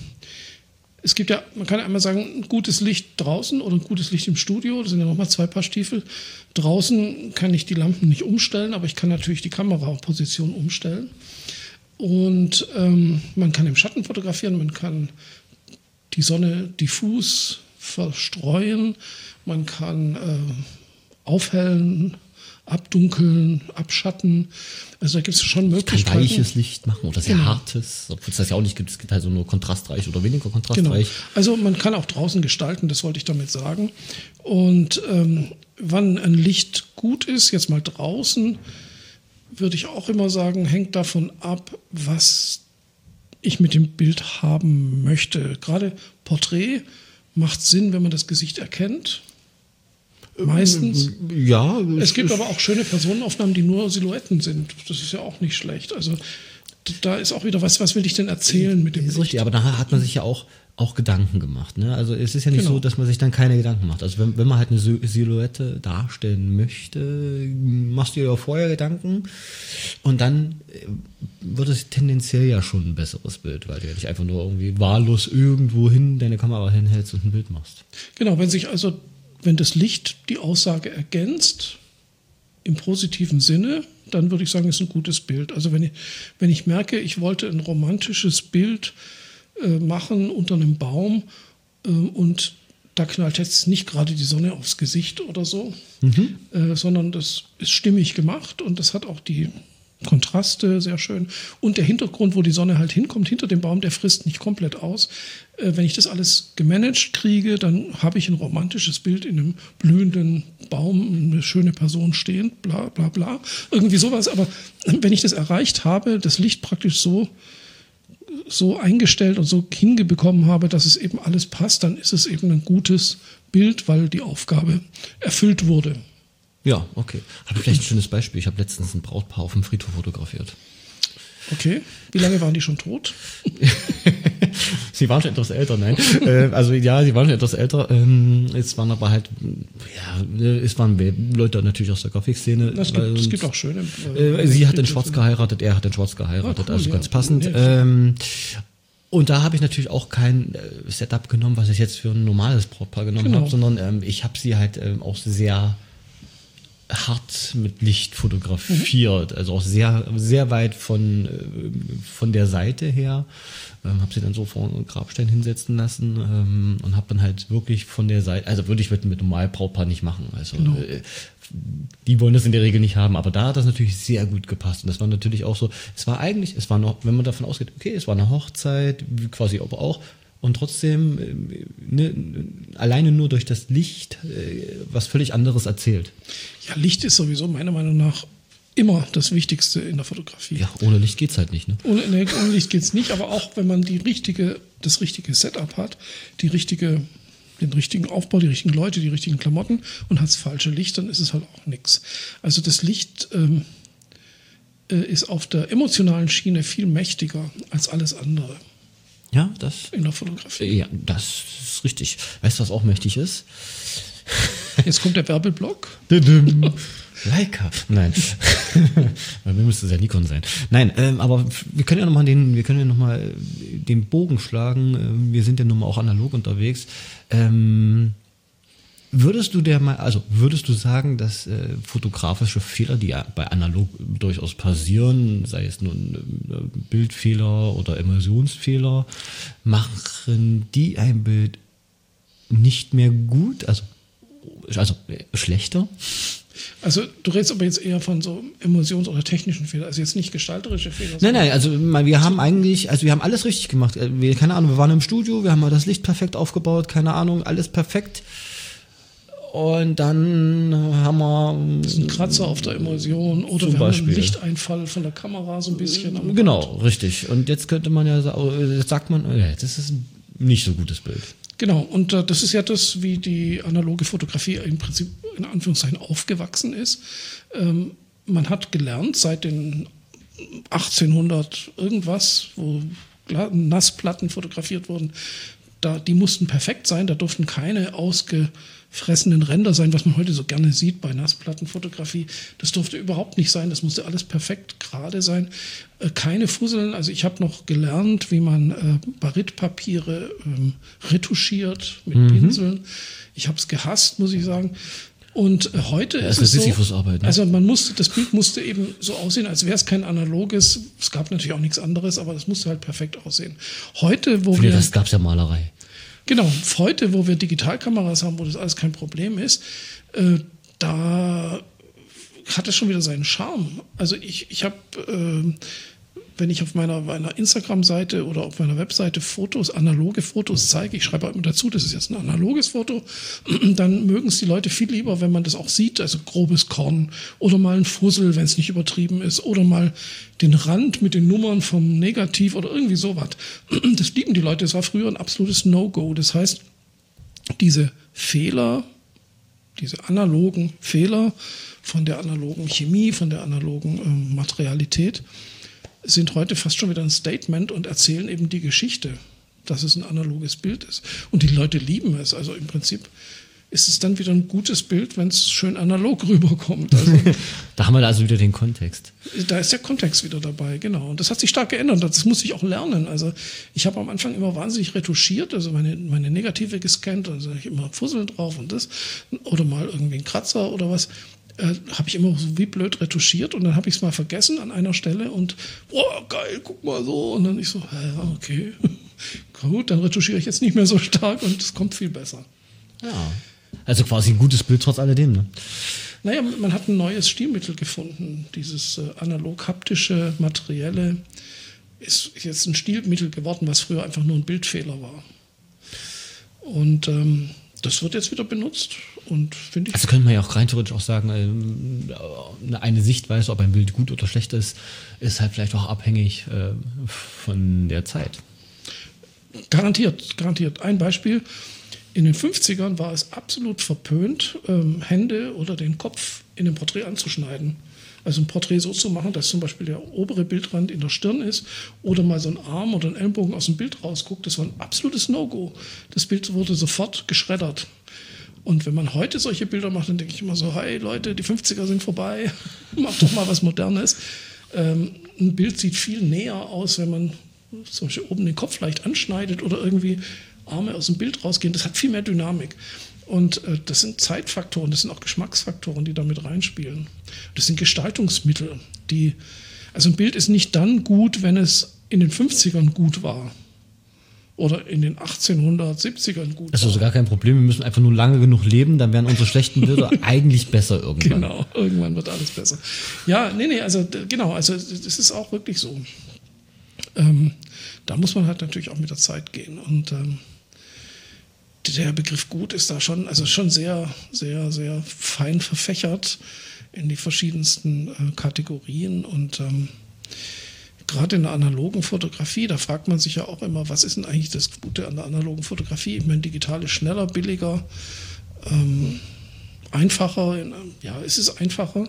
Es gibt ja, man kann ja einmal sagen, ein gutes Licht draußen oder ein gutes Licht im Studio. Das sind ja nochmal 2 Paar Stiefel. Draußen kann ich die Lampen nicht umstellen, aber ich kann natürlich die Kameraposition umstellen. Und man kann im Schatten fotografieren, man kann die Sonne diffus verstreuen, man kann aufhellen, abdunkeln, abschatten. Also da gibt es schon Möglichkeiten. Kann weiches Licht machen oder sehr hartes, obwohl es das ja auch nicht gibt. Es gibt halt so nur kontrastreich oder weniger kontrastreich. Genau. Also man kann auch draußen gestalten, das wollte ich damit sagen. Und wann ein Licht gut ist, jetzt mal draußen, würde ich auch immer sagen, hängt davon ab, was ich mit dem Bild haben möchte. Gerade Porträt macht Sinn, wenn man das Gesicht erkennt. Meistens. Ja. Es gibt aber auch schöne Personenaufnahmen, die nur Silhouetten sind. Das ist ja auch nicht schlecht. Also da ist auch wieder was will ich denn erzählen mit dem Bild? Richtig, aber da hat man sich ja auch Gedanken gemacht. Ne? Also es ist ja nicht so, dass man sich dann keine Gedanken macht. Also wenn man halt eine Silhouette darstellen möchte, machst du dir ja vorher Gedanken und dann wird es tendenziell ja schon ein besseres Bild, weil du ja nicht einfach nur irgendwie wahllos irgendwo hin deine Kamera hinhältst und ein Bild machst. Genau, wenn das Licht die Aussage ergänzt, im positiven Sinne, dann würde ich sagen, ist ein gutes Bild. Also wenn ich merke, ich wollte ein romantisches Bild machen unter einem Baum und da knallt jetzt nicht gerade die Sonne aufs Gesicht oder so, sondern das ist stimmig gemacht und das hat auch die Kontraste sehr schön. Und der Hintergrund, wo die Sonne halt hinkommt, hinter dem Baum, der frisst nicht komplett aus. Wenn ich das alles gemanagt kriege, dann habe ich ein romantisches Bild in einem blühenden Baum, eine schöne Person stehend, bla bla bla. Irgendwie sowas. Aber wenn ich das erreicht habe, das Licht praktisch so eingestellt und so hingebekommen habe, dass es eben alles passt, dann ist es eben ein gutes Bild, weil die Aufgabe erfüllt wurde. Ja, okay. Habe ich vielleicht ein schönes Beispiel. Ich habe letztens ein Brautpaar auf dem Friedhof fotografiert. Okay. Wie lange waren die schon tot? Sie waren schon etwas älter, nein. Also ja, sie waren schon etwas älter. Es waren aber halt, es waren Leute natürlich aus der Grafik-Szene. Es gibt auch schöne. Sie hat in Schwarz geheiratet, er hat in Schwarz geheiratet, cool, also ja. ganz passend. Und da habe ich natürlich auch kein Setup genommen, was ich jetzt für ein normales Brautpaar genommen habe, sondern ich habe sie halt auch sehr hart mit Licht fotografiert, also auch sehr, sehr weit von der Seite her. Habe sie dann so vor einen Grabstein hinsetzen lassen und habe dann halt wirklich von der Seite, also würde ich mit normalem Brautpaar nicht machen. Also die wollen das in der Regel nicht haben, aber da hat das natürlich sehr gut gepasst. Und das war natürlich auch so, es war noch, wenn man davon ausgeht, okay, es war eine Hochzeit, quasi aber auch, und trotzdem alleine nur durch das Licht was völlig anderes erzählt. Ja, Licht ist sowieso meiner Meinung nach immer das Wichtigste in der Fotografie. Ja, ohne Licht geht's halt nicht, ne? Ohne Licht geht's nicht, aber auch wenn man das richtige Setup hat, den richtigen Aufbau, die richtigen Leute, die richtigen Klamotten und hat das falsche Licht, dann ist es halt auch nichts. Also das Licht ist auf der emotionalen Schiene viel mächtiger als alles andere. Ja, in der Fotografie. Ja, das ist richtig. Weißt du, was auch mächtig ist? Jetzt kommt der Werbeblock. Leica. Nein. Bei mir müsste es ja Nikon sein. Nein, aber wir können ja nochmal den Bogen schlagen. Wir sind ja nun mal auch analog unterwegs. Würdest du sagen, dass fotografische Fehler, die ja bei analog durchaus passieren, sei es nun Bildfehler oder Immersionsfehler, machen die ein Bild nicht mehr gut, also schlechter? Also du redest aber jetzt eher von so Emulsions- oder technischen Fehlern, also jetzt nicht gestalterische Fehler. Nein, also wir haben alles richtig gemacht. Keine Ahnung, wir waren im Studio, wir haben mal das Licht perfekt aufgebaut, keine Ahnung, alles perfekt. Und dann haben wir ein Kratzer auf der Emulsion oder wir haben einen Lichteinfall von der Kamera so ein bisschen. Genau, richtig. Und jetzt könnte man ja sagen, das ist ein nicht so gutes Bild. Genau, und das ist ja das, wie die analoge Fotografie im Prinzip in Anführungszeichen aufgewachsen ist. Man hat gelernt seit den 1800 irgendwas, wo Nassplatten fotografiert wurden, die mussten perfekt sein, da durften keine ausgefressenen Ränder sein, was man heute so gerne sieht bei Nassplattenfotografie. Das durfte überhaupt nicht sein, das musste alles perfekt gerade sein. Keine Fusseln, also ich habe noch gelernt, wie man Barytpapiere retuschiert mit Pinseln. Ich habe es gehasst, muss ich sagen. Und heute ist es so, ne? also das Bild musste eben so aussehen, als wäre es kein analoges. Es gab natürlich auch nichts anderes, aber das musste halt perfekt aussehen. Das gab es ja Malerei. Genau, heute, wo wir Digitalkameras haben, wo das alles kein Problem ist, da hat es schon wieder seinen Charme. Also ich habe, wenn ich auf meiner Instagram-Seite oder auf meiner Webseite analoge Fotos zeige, ich schreibe immer dazu, das ist jetzt ein analoges Foto, dann mögen es die Leute viel lieber, wenn man das auch sieht, also grobes Korn oder mal ein Fussel, wenn es nicht übertrieben ist, oder mal den Rand mit den Nummern vom Negativ oder irgendwie sowas. Das lieben die Leute, das war früher ein absolutes No-Go. Das heißt, diese Fehler, diese analogen Fehler von der analogen Chemie, von der analogen Materialität, sind heute fast schon wieder ein Statement und erzählen eben die Geschichte, dass es ein analoges Bild ist. Und die Leute lieben es. Also im Prinzip ist es dann wieder ein gutes Bild, wenn es schön analog rüberkommt. Also, da haben wir also wieder den Kontext. Da ist der Kontext wieder dabei, genau. Und das hat sich stark geändert. Das muss ich auch lernen. Also ich habe am Anfang immer wahnsinnig retuschiert, also meine Negative gescannt, also ich immer Fussel drauf und das. Oder mal irgendwie ein Kratzer oder was. habe ich immer so wie blöd retuschiert und dann habe ich es mal vergessen an einer Stelle und boah, geil, guck mal so. Und dann ich so, ja, okay, gut, dann retuschiere ich jetzt nicht mehr so stark und es kommt viel besser. Ja. Also quasi ein gutes Bild trotz alledem, ne? Naja, man hat ein neues Stilmittel gefunden. Dieses analog-haptische, materielle ist jetzt ein Stilmittel geworden, was früher einfach nur ein Bildfehler war. Und das wird jetzt wieder benutzt und finde ich... Also könnte man ja auch rein theoretisch auch sagen, eine Sichtweise, ob ein Bild gut oder schlecht ist, ist halt vielleicht auch abhängig von der Zeit. Garantiert, garantiert. Ein Beispiel: In den 50ern war es absolut verpönt, Hände oder den Kopf in einem Porträt anzuschneiden. Also ein Porträt so zu machen, dass zum Beispiel der obere Bildrand in der Stirn ist oder mal so ein Arm oder ein Ellenbogen aus dem Bild rausguckt. Das war ein absolutes No-Go. Das Bild wurde sofort geschreddert. Und wenn man heute solche Bilder macht, dann denke ich immer so, hey Leute, die 50er sind vorbei, macht doch mal was Modernes. Ein Bild sieht viel näher aus, wenn man zum Beispiel oben den Kopf leicht anschneidet oder irgendwie Arme aus dem Bild rausgehen. Das hat viel mehr Dynamik. Und das sind Zeitfaktoren, das sind auch Geschmacksfaktoren, die da mit reinspielen. Das sind Gestaltungsmittel. Also ein Bild ist nicht dann gut, wenn es in den 50ern gut war. Oder in den 1870ern gut war. Das ist also gar kein Problem, wir müssen einfach nur lange genug leben, dann werden unsere schlechten Bilder eigentlich besser irgendwann. Genau, irgendwann wird alles besser. Ja, also genau, also das ist auch wirklich so. Da muss man halt natürlich auch mit der Zeit gehen. Und der Begriff gut ist da schon sehr, sehr, sehr fein verfächert in die verschiedensten Kategorien. Und gerade in der analogen Fotografie, da fragt man sich ja auch immer, was ist denn eigentlich das Gute an der analogen Fotografie? Ich meine, digital ist schneller, billiger, einfacher. Ja, es ist einfacher.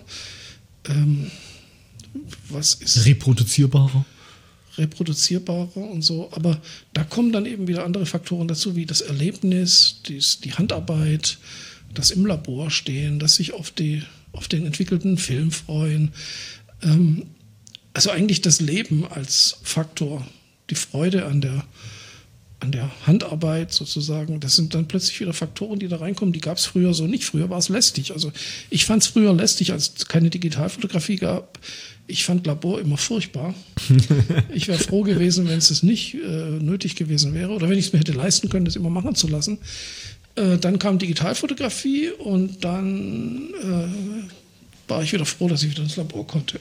Was ist reproduzierbarer und so, aber da kommen dann eben wieder andere Faktoren dazu, wie das Erlebnis, die Handarbeit, das im Labor stehen, das sich auf den entwickelten Film freuen. Also eigentlich das Leben als Faktor, die Freude an der Handarbeit sozusagen, das sind dann plötzlich wieder Faktoren, die da reinkommen, die gab es früher so nicht. Früher war es lästig. Also ich fand es früher lästig, als es keine Digitalfotografie gab. Ich fand Labor immer furchtbar. Ich wäre froh gewesen, wenn es nicht nötig gewesen wäre oder wenn ich es mir hätte leisten können, das immer machen zu lassen. Dann kam Digitalfotografie und dann war ich wieder froh, dass ich wieder ins Labor konnte.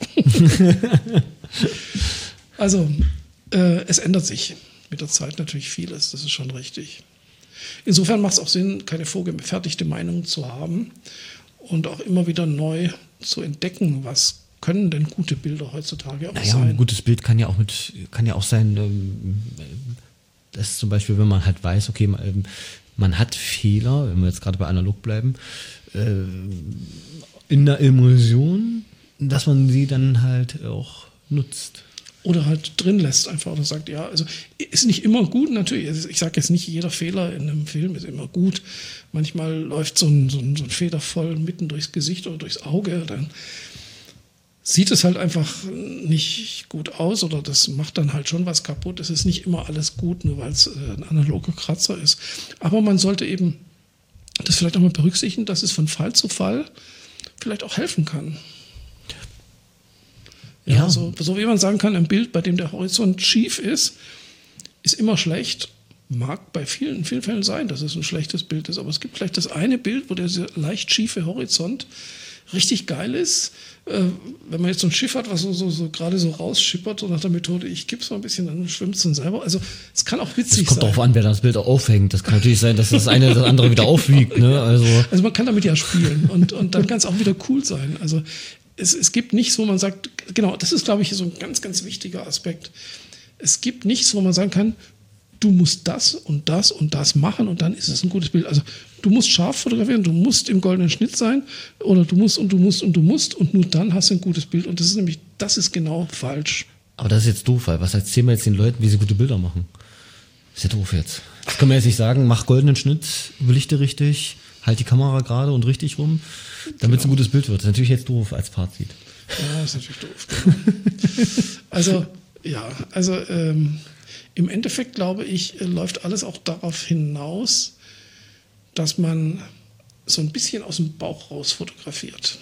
Also es ändert sich mit der Zeit natürlich vieles, das ist schon richtig. Insofern macht es auch Sinn, keine vorgefertigte Meinung zu haben und auch immer wieder neu zu entdecken, was können denn gute Bilder heutzutage auch sein. Ein gutes Bild kann ja auch sein, dass zum Beispiel, wenn man halt weiß, okay, man hat Fehler, wenn wir jetzt gerade bei analog bleiben, in der Emulsion, dass man sie dann halt auch nutzt. Oder halt drin lässt einfach oder sagt, ja, also ist nicht immer gut natürlich. Also ich sage jetzt nicht, jeder Fehler in einem Film ist immer gut. Manchmal läuft so ein Federvoll mitten durchs Gesicht oder durchs Auge, dann sieht es halt einfach nicht gut aus oder das macht dann halt schon was kaputt. Es ist nicht immer alles gut, nur weil es ein analoger Kratzer ist. Aber man sollte eben das vielleicht auch mal berücksichtigen, dass es von Fall zu Fall vielleicht auch helfen kann. Ja. So wie man sagen kann, ein Bild, bei dem der Horizont schief ist immer schlecht. Mag bei vielen Fällen sein, dass es ein schlechtes Bild ist, aber es gibt vielleicht das eine Bild, wo der leicht schiefe Horizont richtig geil ist. Wenn man jetzt so ein Schiff hat, was so gerade so rausschippert, so nach der Methode, ich gebe es mal ein bisschen, dann schwimmt es dann selber. Also es kann auch witzig sein. Es kommt darauf an, wer das Bild aufhängt. Das kann natürlich sein, dass das eine das andere wieder aufwiegt. Ne? Also man kann damit ja spielen und dann kann es auch wieder cool sein. Also es gibt nichts, wo man sagt, genau, das ist, glaube ich, so ein ganz, ganz wichtiger Aspekt. Es gibt nichts, wo man sagen kann, du musst das und das und das machen und dann ist es ein gutes Bild. Also du musst scharf fotografieren, du musst im goldenen Schnitt sein oder du musst und nur dann hast du ein gutes Bild. Und das ist genau falsch. Aber das ist jetzt doof, weil was erzählen wir jetzt den Leuten, wie sie gute Bilder machen? Ist ja doof jetzt. Das können wir jetzt nicht sagen, mach goldenen Schnitt, belichte richtig, halt die Kamera gerade und richtig rum, damit es ein gutes Bild wird. Das ist natürlich jetzt doof als Fazit. Ja, das ist natürlich doof. Genau. Also im Endeffekt, glaube ich, läuft alles auch darauf hinaus, dass man so ein bisschen aus dem Bauch raus fotografiert.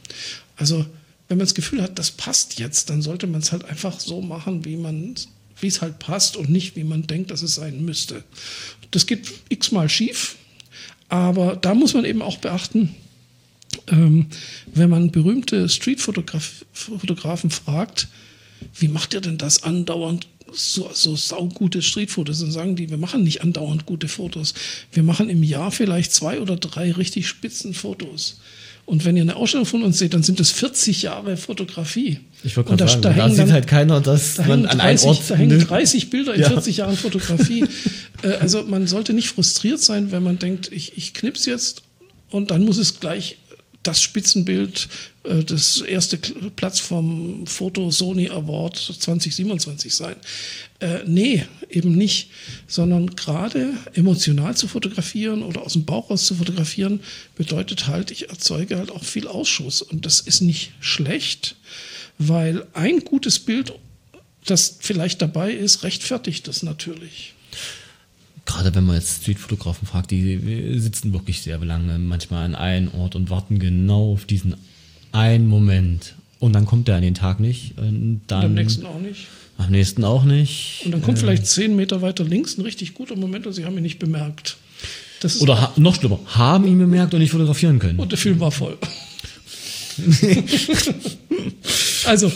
Also wenn man das Gefühl hat, das passt jetzt, dann sollte man es halt einfach so machen, wie es halt passt und nicht, wie man denkt, dass es sein müsste. Das geht x-mal schief, aber da muss man eben auch beachten, wenn man berühmte Streetfotografen fragt, wie macht ihr denn das andauernd so saugute Streetfotos? Dann sagen die, wir machen nicht andauernd gute Fotos. Wir machen im Jahr vielleicht 2 oder 3 richtig spitzen Fotos. Und wenn ihr eine Ausstellung von uns seht, dann sind das 40 Jahre Fotografie. Ich wollte gerade sagen, da sieht halt keiner, dass man an einem Ort... Da hängen 30 Bilder in 40 Jahren Fotografie. Also man sollte nicht frustriert sein, wenn man denkt, ich knips jetzt und dann muss es gleich das Spitzenbild, das erste Platz vom Photo Sony Award 2027 sein. Nee, eben nicht, sondern gerade emotional zu fotografieren oder aus dem Bauch raus zu fotografieren, bedeutet halt, ich erzeuge halt auch viel Ausschuss. Und das ist nicht schlecht, weil ein gutes Bild, das vielleicht dabei ist, rechtfertigt das natürlich. Gerade wenn man jetzt Streetfotografen fragt, die sitzen wirklich sehr lange manchmal an einem Ort und warten genau auf diesen einen Moment. Und dann kommt der an den Tag nicht. Und am nächsten auch nicht. Am nächsten auch nicht. Und dann kommt vielleicht 10 Meter weiter links ein richtig guter Moment und sie haben ihn nicht bemerkt. Oder noch schlimmer, haben ihn bemerkt und nicht fotografieren können. Und der Film war voll. Also,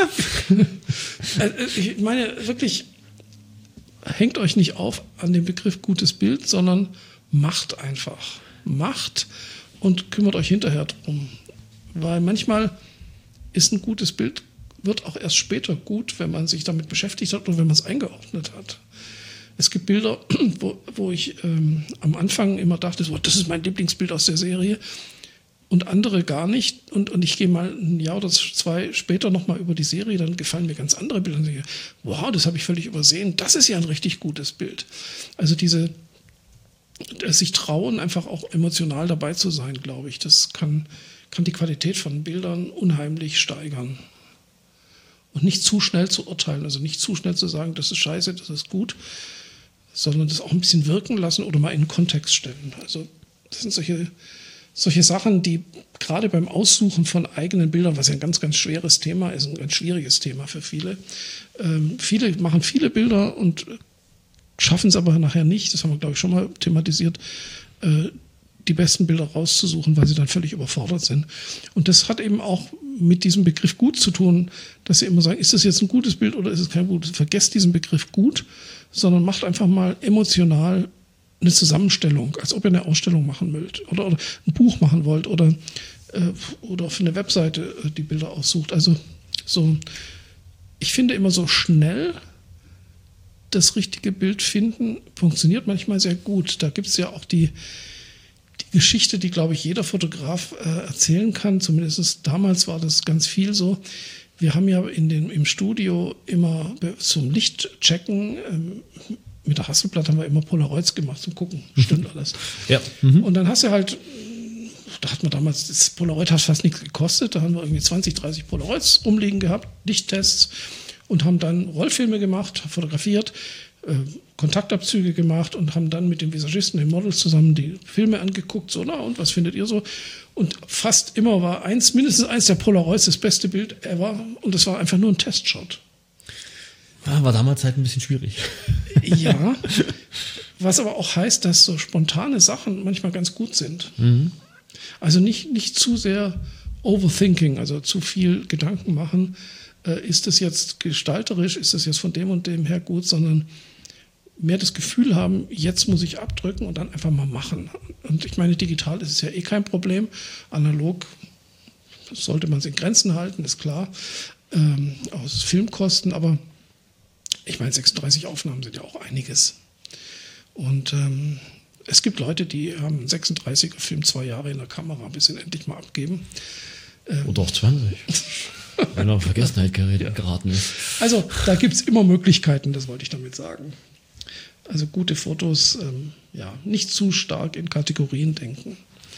ich meine wirklich, hängt euch nicht auf an dem Begriff gutes Bild, sondern macht einfach. Macht und kümmert euch hinterher drum. Weil manchmal ist ein gutes Bild, wird auch erst später gut, wenn man sich damit beschäftigt hat und wenn man es eingeordnet hat. Es gibt Bilder, wo ich am Anfang immer dachte, so, das ist mein Lieblingsbild aus der Serie und andere gar nicht. Und ich gehe mal ein Jahr oder 2 später nochmal über die Serie, dann gefallen mir ganz andere Bilder. Und ich denke, wow, das habe ich völlig übersehen. Das ist ja ein richtig gutes Bild. Also sich trauen, einfach auch emotional dabei zu sein, glaube ich. Das kann die Qualität von Bildern unheimlich steigern. Und nicht zu schnell zu urteilen, also nicht zu schnell zu sagen, das ist scheiße, das ist gut, sondern das auch ein bisschen wirken lassen oder mal in den Kontext stellen. Also das sind solche Sachen, die gerade beim Aussuchen von eigenen Bildern, was ja ein ganz, ganz schweres Thema ist, ein ganz schwieriges Thema für viele. Viele machen viele Bilder und schaffen es aber nachher nicht, das haben wir, glaube ich, schon mal thematisiert, die besten Bilder rauszusuchen, weil sie dann völlig überfordert sind. Und das hat eben auch mit diesem Begriff gut zu tun, dass sie immer sagen, ist das jetzt ein gutes Bild oder ist es kein gutes? Vergesst diesen Begriff gut, sondern macht einfach mal emotional eine Zusammenstellung, als ob ihr eine Ausstellung machen wollt oder ein Buch machen wollt oder für eine Webseite die Bilder aussucht. Also so, ich finde immer so schnell das richtige Bild finden, funktioniert manchmal sehr gut. Da gibt es ja auch die Geschichte, die, glaube ich, jeder Fotograf erzählen kann. Zumindest damals war das ganz viel so. Wir haben ja im Studio immer zum Lichtchecken mit der Hasselblatt haben wir immer Polaroids gemacht zum Gucken. Stimmt alles. Ja. Und dann hast du halt, da hat man damals, das Polaroid hat fast nichts gekostet, da haben wir irgendwie 20, 30 Polaroids rumliegen gehabt, Lichttests und haben dann Rollfilme gemacht, fotografiert, Kontaktabzüge gemacht und haben dann mit den Visagisten, den Models zusammen die Filme angeguckt, so, na und was findet ihr so? Und fast immer war mindestens eins der Polaroids das beste Bild ever und das war einfach nur ein Testshot. Ja, war damals halt ein bisschen schwierig. Ja, was aber auch heißt, dass so spontane Sachen manchmal ganz gut sind. Mhm. Also nicht zu sehr Overthinking, also zu viel Gedanken machen, ist das jetzt gestalterisch, ist das jetzt von dem und dem her gut, sondern mehr das Gefühl haben, jetzt muss ich abdrücken und dann einfach mal machen. Und ich meine, digital ist es ja eh kein Problem. Analog sollte man es in Grenzen halten, ist klar, aus Filmkosten, aber ich meine, 36 Aufnahmen sind ja auch einiges. Und es gibt Leute, die haben einen 36er Film 2 Jahre in der Kamera, bis sie ihn endlich mal abgeben. Oder auch 20. Wenn er auf Vergessenheit geraten ist. Also da gibt es immer Möglichkeiten, das wollte ich damit sagen. Also gute Fotos, nicht zu stark in Kategorien denken.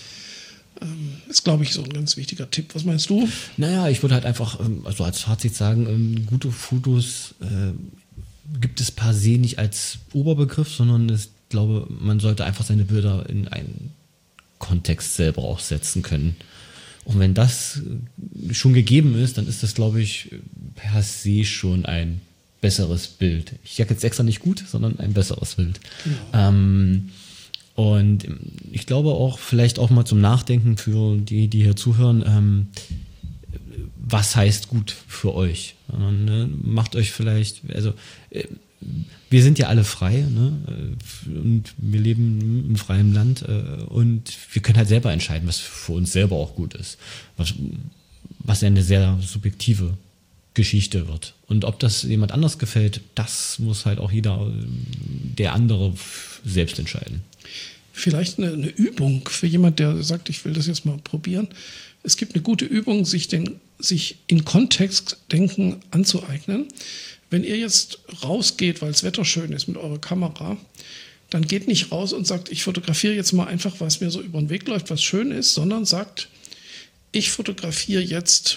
Ist, glaube ich, so ein ganz wichtiger Tipp. Was meinst du? Naja, ich würde halt einfach also als Fazit sagen, gute Fotos gibt es per se nicht als Oberbegriff, sondern ich glaube, man sollte einfach seine Bilder in einen Kontext selber auch setzen können. Und wenn das schon gegeben ist, dann ist das, glaube ich, per se schon ein besseres Bild. Ich sage jetzt extra nicht gut, sondern ein besseres Bild. Ja. Und ich glaube auch, vielleicht auch mal zum Nachdenken für die hier zuhören, was heißt gut für euch? Macht euch vielleicht, also wir sind ja alle frei, ne? Und wir leben im freien Land und wir können halt selber entscheiden, was für uns selber auch gut ist. Was ja eine sehr subjektive Geschichte wird. Und ob das jemand anders gefällt, das muss halt auch jeder, der andere, selbst entscheiden. Vielleicht eine Übung für jemand, der sagt, ich will das jetzt mal probieren. Es gibt eine gute Übung, sich in Kontextdenken anzueignen. Wenn ihr jetzt rausgeht, weil das Wetter schön ist mit eurer Kamera, dann geht nicht raus und sagt, ich fotografiere jetzt mal einfach, was mir so über den Weg läuft, was schön ist, sondern sagt, ich fotografiere jetzt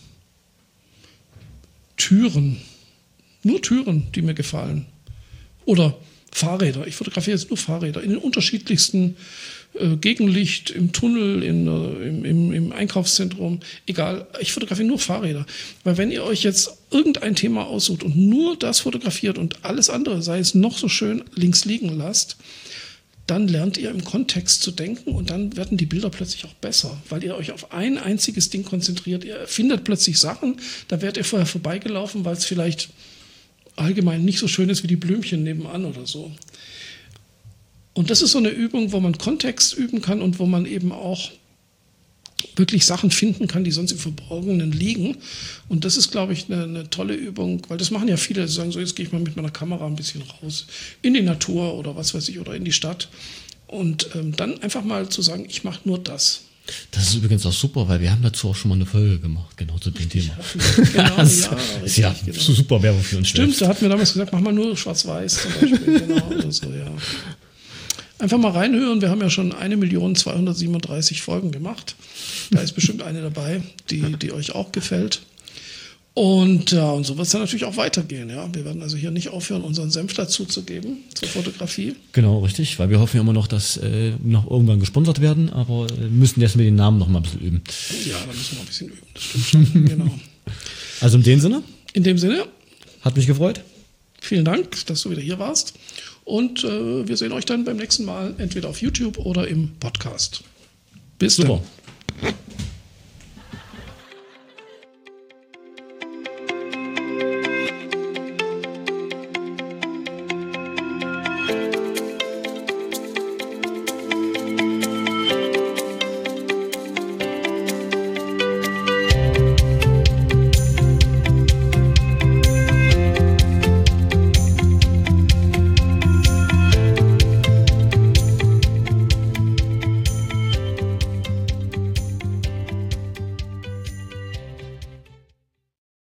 Türen, nur Türen, die mir gefallen. Oder Fahrräder. Ich fotografiere jetzt nur Fahrräder in den unterschiedlichsten Gegenlicht, im Tunnel, im Einkaufszentrum. Egal, ich fotografiere nur Fahrräder. Weil wenn ihr euch jetzt irgendein Thema aussucht und nur das fotografiert und alles andere, sei es noch so schön, links liegen lasst, dann lernt ihr im Kontext zu denken und dann werden die Bilder plötzlich auch besser, weil ihr euch auf ein einziges Ding konzentriert. Ihr findet plötzlich Sachen, da werdet ihr vorher vorbeigelaufen, weil es vielleicht allgemein nicht so schön ist wie die Blümchen nebenan oder so. Und das ist so eine Übung, wo man Kontext üben kann und wo man eben auch wirklich Sachen finden kann, die sonst im Verborgenen liegen. Und das ist, glaube ich, eine tolle Übung, weil das machen ja viele, die sagen so, jetzt gehe ich mal mit meiner Kamera ein bisschen raus in die Natur oder was weiß ich, oder in die Stadt. Und dann einfach mal zu sagen, ich mache nur das. Das ist übrigens auch super, weil wir haben dazu auch schon mal eine Folge gemacht, genau zu dem Thema. Genau, das ist ja genau. Super Werbung für uns. Stimmt, da hat mir damals gesagt, mach mal nur schwarz-weiß zum Beispiel. Genau, oder so, ja. Einfach mal reinhören, wir haben ja schon 1.237.000 Folgen gemacht. Da ist bestimmt eine dabei, die euch auch gefällt. Und ja, und so wird es dann natürlich auch weitergehen. Ja. Wir werden also hier nicht aufhören, unseren Senf dazu zu geben zur Fotografie. Genau, richtig, weil wir hoffen ja immer noch, dass noch irgendwann gesponsert werden, aber müssen jetzt mit den Namen noch mal ein bisschen üben. Ja, da müssen wir ein bisschen üben, das stimmt schon. Genau. Also in dem Sinne? In dem Sinne. Hat mich gefreut. Vielen Dank, dass du wieder hier warst. Und wir sehen euch dann beim nächsten Mal entweder auf YouTube oder im Podcast. Bis dann. Super.